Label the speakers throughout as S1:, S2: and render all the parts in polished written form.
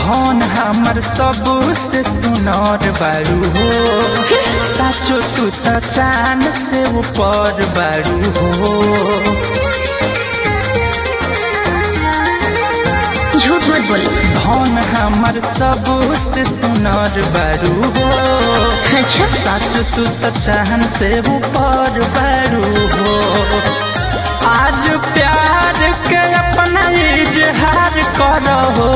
S1: धन हमर सबसे सुनर बारू हो, साचो तू त चांद से ऊपर बारू हो।
S2: झूठ मत बोलो।
S1: धन हमर सबसे सुनर बारू हो,
S2: अच्छा
S1: साचो तू त चांद से ऊपर बारू हो। आज प्यार के अपना इजहार करो,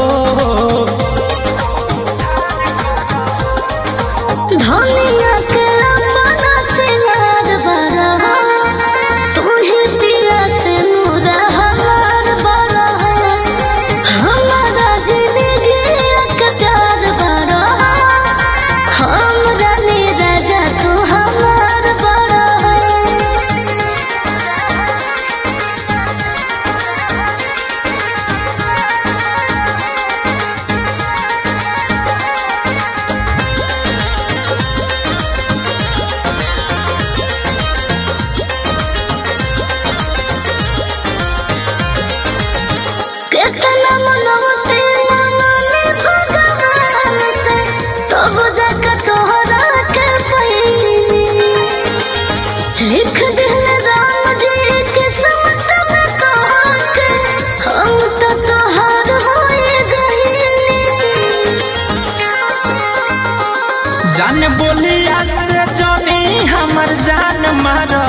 S2: धनिया के अपना से यार बड़ा, तू ही पिया से नूर हमार बड़ा, हमारा जिंदगी का प्यार बड़ा, हम जाने राजा तू हमार बड़ा। कितना मनोते माने भगवान से, तब जाकर तोहरा के पहिनी लिख दिल राम जी किस्मत में कहाँ के, हम तो तोहार होए गईनी।
S1: जान बोलिया से जानी हमर जान मारो,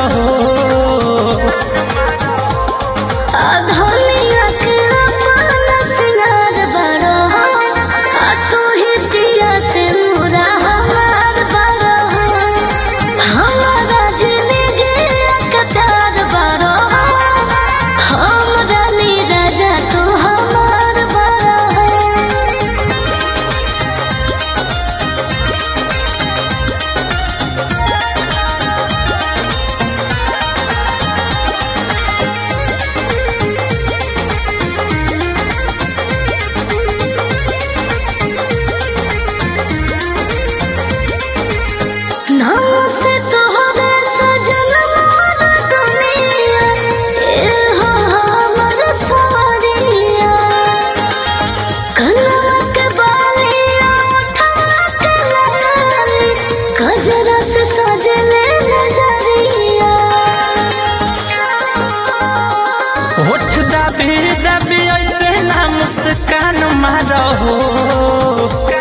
S2: धनिया के अपना सिंगार बड़ा, तू ही पिया से नूरा हमार बड़ा, हमारा जिंदगी का प्यार बड़ा, हम जानी राजा तू हमार बड़ा। नाम से तोहरे सजन मोर दुनिया, ए हो हमर सारिया, कनवा के बालिया उठवा के लाली, गजरा से सजले नजरिया।
S1: होठ दबी दबी ऐसे ना मुस्कान मारो,